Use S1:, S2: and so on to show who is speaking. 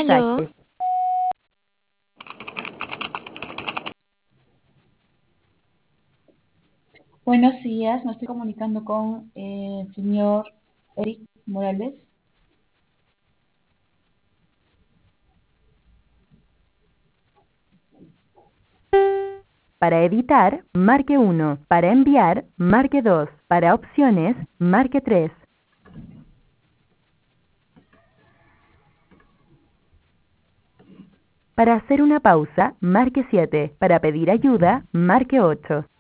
S1: Aló,
S2: mensaje.
S3: Buenos días, me estoy comunicando con el señor Eric Morales.
S2: Para editar, marque 1. Para enviar, marque 2. Para opciones, marque 3. Para hacer una pausa, marque 7. Para pedir ayuda, marque 8.